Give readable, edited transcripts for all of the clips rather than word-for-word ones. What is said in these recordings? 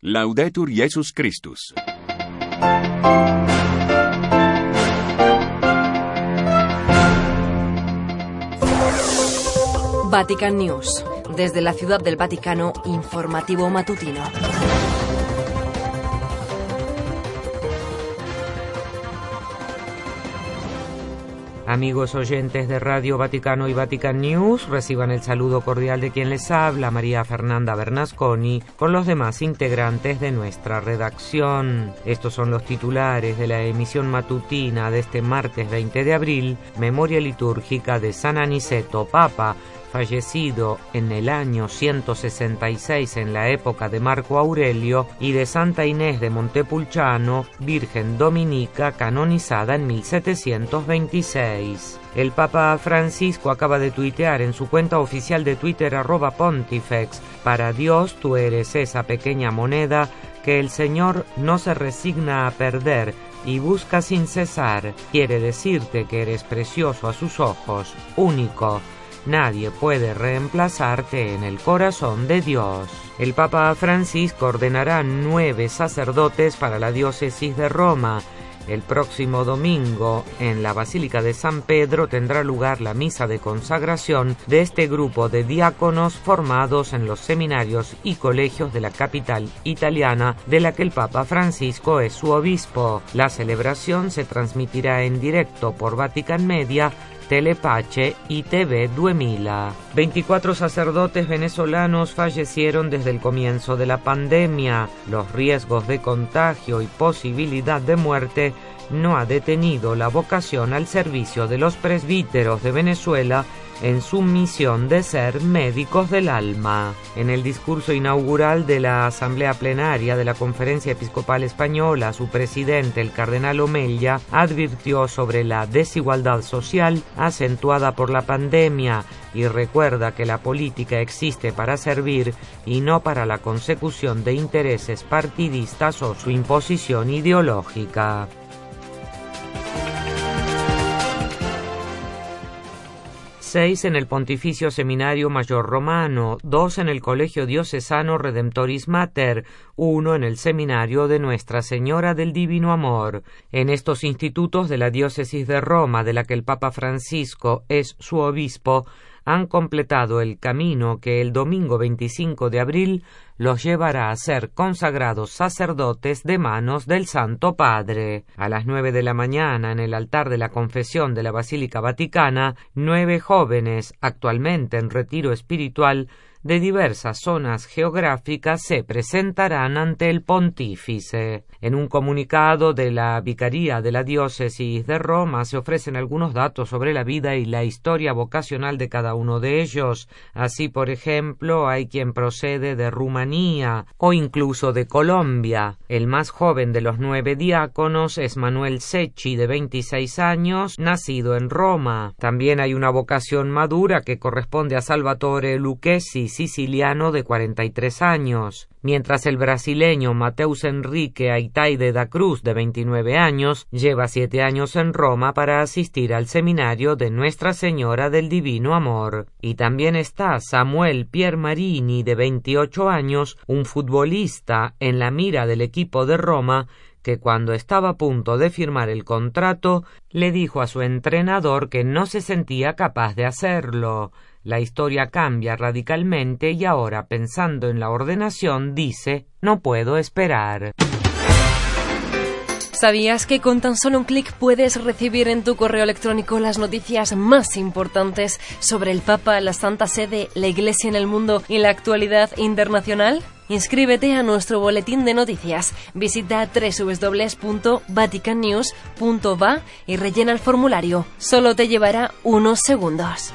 Laudetur Jesus Christus. Vatican News. Desde la Ciudad del Vaticano, informativo matutino. Amigos oyentes de Radio Vaticano y Vatican News, reciban el saludo cordial de quien les habla, María Fernanda Bernasconi, con los demás integrantes de nuestra redacción. Estos son los titulares de la emisión matutina de este martes 20 de abril, memoria litúrgica de San Aniceto, Papa, fallecido en el año 166 en la época de Marco Aurelio, y de Santa Inés de Montepulciano, Virgen Dominica, canonizada en 1726. El Papa Francisco acaba de tuitear en su cuenta oficial de Twitter @Pontifex: para Dios tú eres esa pequeña moneda que el Señor no se resigna a perder y busca sin cesar. Quiere decirte que eres precioso a sus ojos, único. Nadie puede reemplazarte en el corazón de Dios. El Papa Francisco ordenará 9 sacerdotes para la diócesis de Roma. El próximo domingo, en la Basílica de San Pedro, tendrá lugar la misa de consagración de este grupo de diáconos formados en los seminarios y colegios de la capital italiana, de la que el Papa Francisco es su obispo. La celebración se transmitirá en directo por Vatican Media, Telepace y TV 2000. 24 sacerdotes venezolanos fallecieron desde el comienzo de la pandemia. Los riesgos de contagio y posibilidad de muerte no ha detenido la vocación al servicio de los presbíteros de Venezuela en su misión de ser médicos del alma. En el discurso inaugural de la Asamblea Plenaria de la Conferencia Episcopal Española, su presidente, el cardenal Omella, advirtió sobre la desigualdad social acentuada por la pandemia y recuerda que la política existe para servir y no para la consecución de intereses partidistas o su imposición ideológica. 6 en el Pontificio Seminario Mayor Romano, 2 en el Colegio Diocesano Redemptoris Mater, 1 en el Seminario de Nuestra Señora del Divino Amor. En estos institutos de la Diócesis de Roma, de la que el Papa Francisco es su obispo, han completado el camino que el domingo 25 de abril los llevará a ser consagrados sacerdotes de manos del Santo Padre. A las 9 de la mañana, en el altar de la confesión de la Basílica Vaticana, 9 jóvenes, actualmente en retiro espiritual, de diversas zonas geográficas se presentarán ante el pontífice. En un comunicado de la Vicaría de la Diócesis de Roma se ofrecen algunos datos sobre la vida y la historia vocacional de cada uno de ellos. Así, por ejemplo, hay quien procede de Rumanía o incluso de Colombia. El más joven de los 9 diáconos es Manuel Secchi, de 26 años, nacido en Roma. También hay una vocación madura que corresponde a Salvatore Lucchesi, siciliano, de 43 años, mientras el brasileño Mateus Enrique Aitaide da Cruz, de 29 años, lleva 7 años en Roma para asistir al seminario de Nuestra Señora del Divino Amor. Y también está Samuel Piermarini, de 28 años, un futbolista en la mira del equipo de Roma, que cuando estaba a punto de firmar el contrato, le dijo a su entrenador que no se sentía capaz de hacerlo. La historia cambia radicalmente y ahora, pensando en la ordenación, dice: no puedo esperar. ¿Sabías que con tan solo un clic puedes recibir en tu correo electrónico las noticias más importantes sobre el Papa, la Santa Sede, la Iglesia en el mundo y la actualidad internacional? Inscríbete a nuestro boletín de noticias. Visita www.vaticannews.va y rellena el formulario. Solo te llevará unos segundos.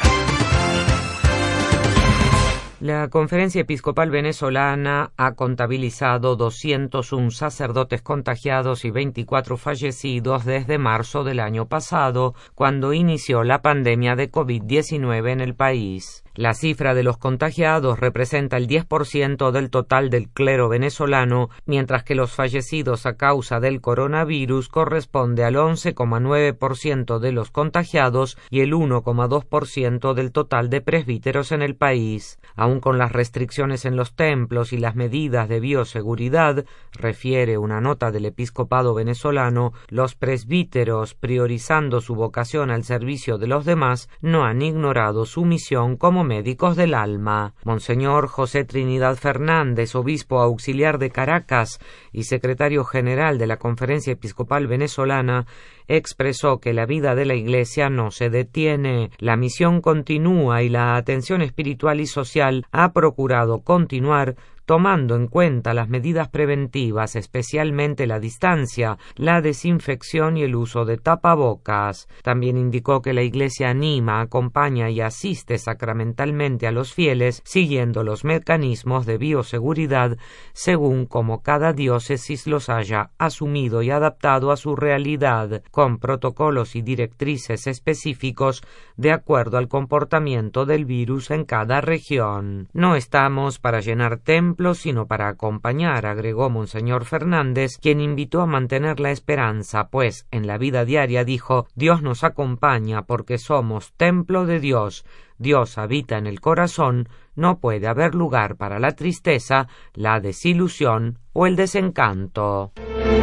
La Conferencia Episcopal Venezolana ha contabilizado 201 sacerdotes contagiados y 24 fallecidos desde marzo del año pasado, cuando inició la pandemia de COVID-19 en el país. La cifra de los contagiados representa el 10% del total del clero venezolano, mientras que los fallecidos a causa del coronavirus corresponde al 11,9% de los contagiados y el 1,2% del total de presbíteros en el país. Aun con las restricciones en los templos y las medidas de bioseguridad, refiere una nota del episcopado venezolano, los presbíteros, priorizando su vocación al servicio de los demás, no han ignorado su misión como médicos del alma. Monseñor José Trinidad Fernández, obispo auxiliar de Caracas y secretario general de la Conferencia Episcopal Venezolana, expresó que la vida de la Iglesia no se detiene, la misión continúa y la atención espiritual y social ha procurado continuar tomando en cuenta las medidas preventivas, especialmente la distancia, la desinfección y el uso de tapabocas. También indicó que la Iglesia anima, acompaña y asiste sacramentalmente a los fieles, siguiendo los mecanismos de bioseguridad según como cada diócesis los haya asumido y adaptado a su realidad, con protocolos y directrices específicos de acuerdo al comportamiento del virus en cada región. No estamos para llenar templos, sino para acompañar, agregó Monseñor Fernández, quien invitó a mantener la esperanza, pues en la vida diaria dijo: Dios nos acompaña porque somos templo de Dios. Dios habita en el corazón, no puede haber lugar para la tristeza, la desilusión o el desencanto.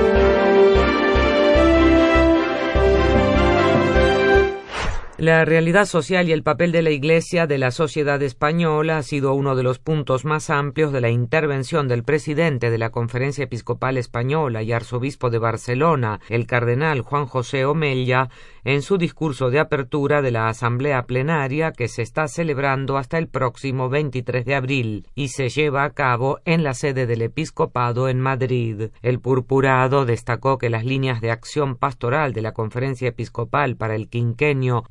La realidad social y el papel de la Iglesia de la sociedad española ha sido uno de los puntos más amplios de la intervención del presidente de la Conferencia Episcopal Española y arzobispo de Barcelona, el cardenal Juan José Omella, en su discurso de apertura de la Asamblea Plenaria que se está celebrando hasta el próximo 23 de abril y se lleva a cabo en la sede del Episcopado en Madrid. El purpurado destacó que las líneas de acción pastoral de la Conferencia Episcopal para el quinquenio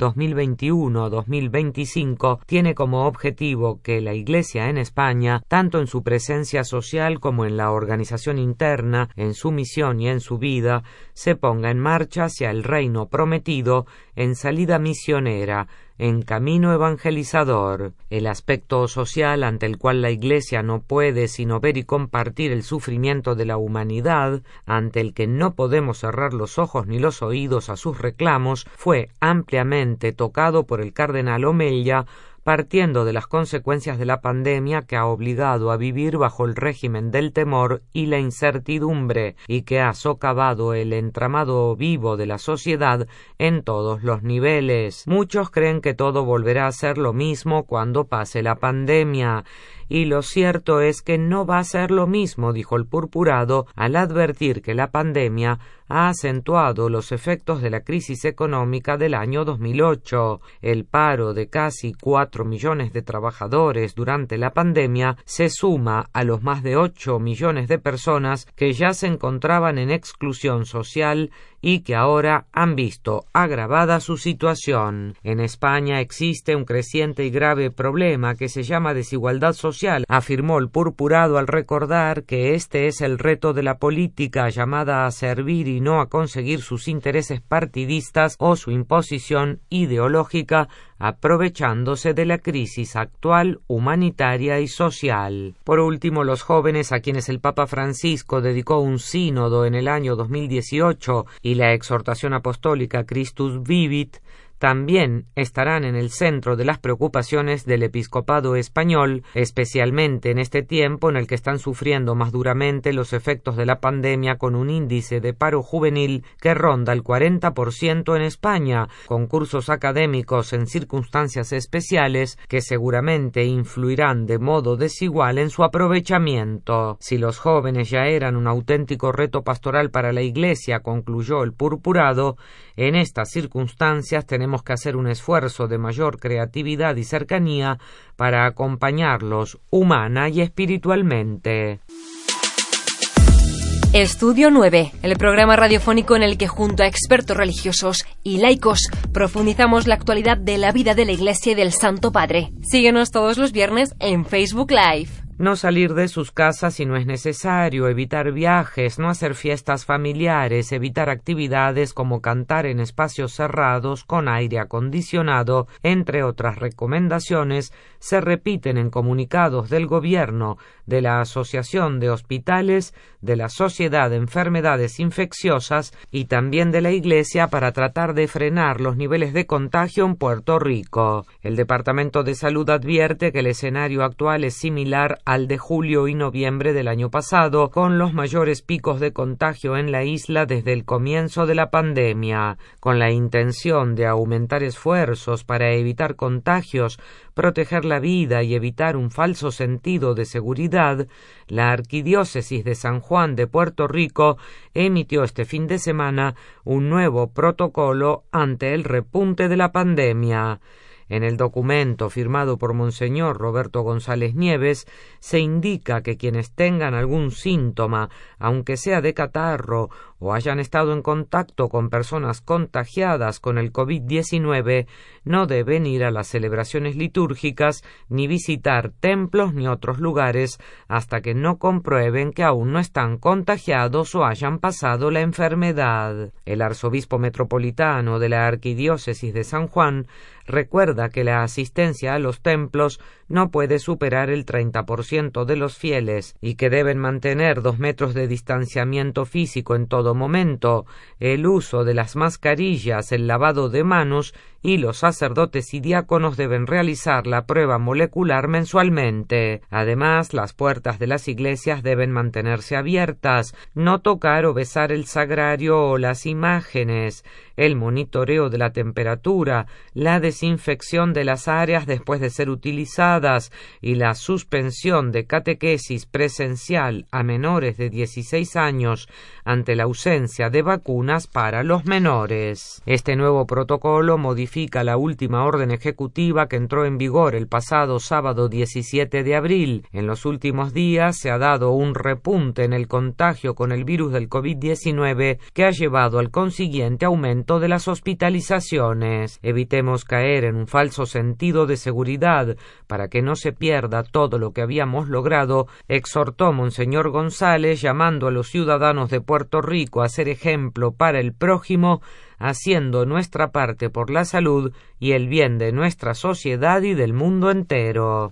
2021-2025 tiene como objetivo que la Iglesia en España, tanto en su presencia social como en la organización interna, en su misión y en su vida, se ponga en marcha hacia el reino prometido en salida misionera, en camino evangelizador. El aspecto social ante el cual la Iglesia no puede sino ver y compartir el sufrimiento de la humanidad, ante el que no podemos cerrar los ojos ni los oídos a sus reclamos, fue ampliamente tocado por el cardenal Omella, partiendo de las consecuencias de la pandemia que ha obligado a vivir bajo el régimen del temor y la incertidumbre y que ha socavado el entramado vivo de la sociedad en todos los niveles. Muchos creen que todo volverá a ser lo mismo cuando pase la pandemia. Y lo cierto es que no va a ser lo mismo, dijo el purpurado, al advertir que la pandemia ha acentuado los efectos de la crisis económica del año 2008. El paro de casi 4 millones de trabajadores durante la pandemia se suma a los más de 8 millones de personas que ya se encontraban en exclusión social y que ahora han visto agravada su situación. En España existe un creciente y grave problema que se llama desigualdad social, afirmó el purpurado al recordar que este es el reto de la política, llamada a servir y no a conseguir sus intereses partidistas o su imposición ideológica, aprovechándose de la crisis actual humanitaria y social. Por último, los jóvenes a quienes el Papa Francisco dedicó un sínodo en el año 2018 y la exhortación apostólica Christus Vivit también estarán en el centro de las preocupaciones del episcopado español, especialmente en este tiempo en el que están sufriendo más duramente los efectos de la pandemia, con un índice de paro juvenil que ronda el 40% en España, con cursos académicos en circunstancias especiales que seguramente influirán de modo desigual en su aprovechamiento. Si los jóvenes ya eran un auténtico reto pastoral para la Iglesia, concluyó el purpurado, en estas circunstancias tenemos que hacer un esfuerzo de mayor creatividad y cercanía para acompañarlos humana y espiritualmente. Estudio 9, el programa radiofónico en el que junto a expertos religiosos y laicos profundizamos la actualidad de la vida de la Iglesia y del Santo Padre. Síguenos todos los viernes en Facebook Live. No salir de sus casas si no es necesario, evitar viajes, no hacer fiestas familiares, evitar actividades como cantar en espacios cerrados con aire acondicionado, entre otras recomendaciones, se repiten en comunicados del Gobierno, de la Asociación de Hospitales, de la Sociedad de Enfermedades Infecciosas y también de la Iglesia para tratar de frenar los niveles de contagio en Puerto Rico. El Departamento de Salud advierte que el escenario actual es similar al de julio y noviembre del año pasado, con los mayores picos de contagio en la isla desde el comienzo de la pandemia. Con la intención de aumentar esfuerzos para evitar contagios, proteger la vida y evitar un falso sentido de seguridad, la Arquidiócesis de San Juan de Puerto Rico emitió este fin de semana un nuevo protocolo ante el repunte de la pandemia. En el documento firmado por Monseñor Roberto González Nieves se indica que quienes tengan algún síntoma, aunque sea de catarro, o hayan estado en contacto con personas contagiadas con el COVID-19, no deben ir a las celebraciones litúrgicas, ni visitar templos ni otros lugares, hasta que no comprueben que aún no están contagiados o hayan pasado la enfermedad. El arzobispo metropolitano de la Arquidiócesis de San Juan recuerda que la asistencia a los templos no puede superar el 30% de los fieles y que deben mantener 2 metros de distanciamiento físico en todo momento, el uso de las mascarillas, el lavado de manos y los sacerdotes y diáconos deben realizar la prueba molecular mensualmente. Además, las puertas de las iglesias deben mantenerse abiertas, no tocar o besar el sagrario o las imágenes, el monitoreo de la temperatura, la desinfección de las áreas después de ser utilizadas y la suspensión de catequesis presencial a menores de 16 años ante la ausencia de vacunas para los menores. Este nuevo protocolo modifica la última orden ejecutiva que entró en vigor el pasado sábado 17 de abril. En los últimos días se ha dado un repunte en el contagio con el virus del COVID-19 que ha llevado al consiguiente aumento de las hospitalizaciones. Evitemos caer en un falso sentido de seguridad para que no se pierda todo lo que habíamos logrado, exhortó Monseñor González, llamando a los ciudadanos de Puerto Rico a ser ejemplo para el prójimo, haciendo nuestra parte por la salud y el bien de nuestra sociedad y del mundo entero.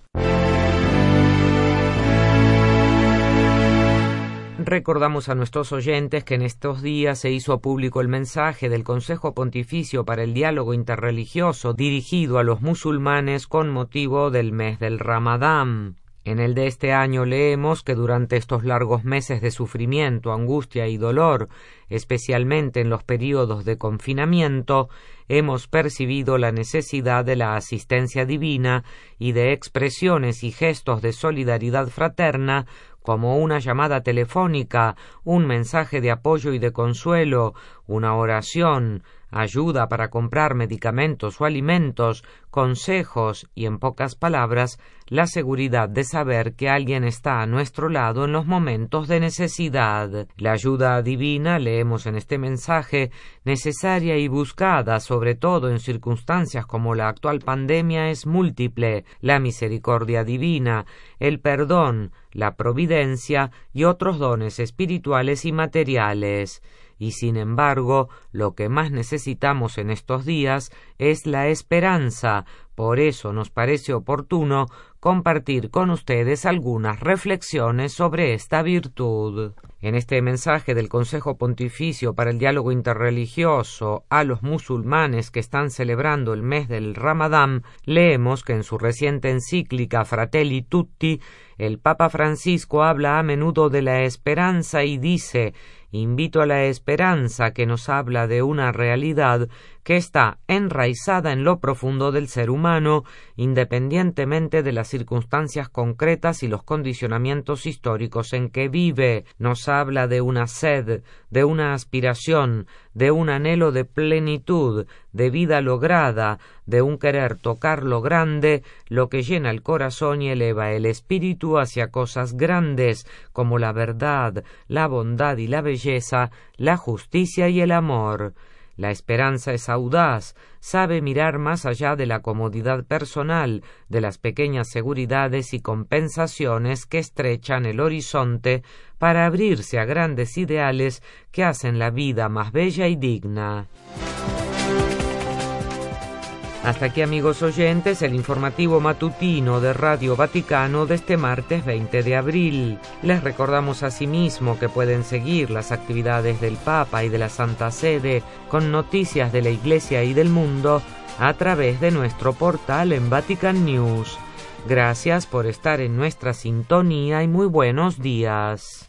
Recordamos a nuestros oyentes que en estos días se hizo público el mensaje del Consejo Pontificio para el Diálogo Interreligioso dirigido a los musulmanes con motivo del mes del Ramadán. En el de este año leemos que durante estos largos meses de sufrimiento, angustia y dolor, especialmente en los períodos de confinamiento, hemos percibido la necesidad de la asistencia divina y de expresiones y gestos de solidaridad fraterna como una llamada telefónica, un mensaje de apoyo y de consuelo, una oración, ayuda para comprar medicamentos o alimentos, consejos y, en pocas palabras, la seguridad de saber que alguien está a nuestro lado en los momentos de necesidad. La ayuda divina, leemos en este mensaje, necesaria y buscada, sobre todo en circunstancias como la actual pandemia, es múltiple: la misericordia divina, el perdón, la providencia y otros dones espirituales y materiales. Y sin embargo, lo que más necesitamos en estos días es la esperanza. Por eso nos parece oportuno compartir con ustedes algunas reflexiones sobre esta virtud. En este mensaje del Consejo Pontificio para el Diálogo Interreligioso a los musulmanes que están celebrando el mes del Ramadán, leemos que en su reciente encíclica Fratelli Tutti, el Papa Francisco habla a menudo de la esperanza y dice: invito a la esperanza, que nos habla de una realidad que está enraizada en lo profundo del ser humano, independientemente de las circunstancias concretas y los condicionamientos históricos en que vive. Nos habla de una sed, de una aspiración, de un anhelo de plenitud, de vida lograda, de un querer tocar lo grande, lo que llena el corazón y eleva el espíritu hacia cosas grandes, como la verdad, la bondad y la belleza, la justicia y el amor. La esperanza es audaz, sabe mirar más allá de la comodidad personal, de las pequeñas seguridades y compensaciones que estrechan el horizonte para abrirse a grandes ideales que hacen la vida más bella y digna. Hasta aquí, amigos oyentes, el informativo matutino de Radio Vaticano de este martes 20 de abril. Les recordamos asimismo que pueden seguir las actividades del Papa y de la Santa Sede con noticias de la Iglesia y del mundo a través de nuestro portal en Vatican News. Gracias por estar en nuestra sintonía y muy buenos días.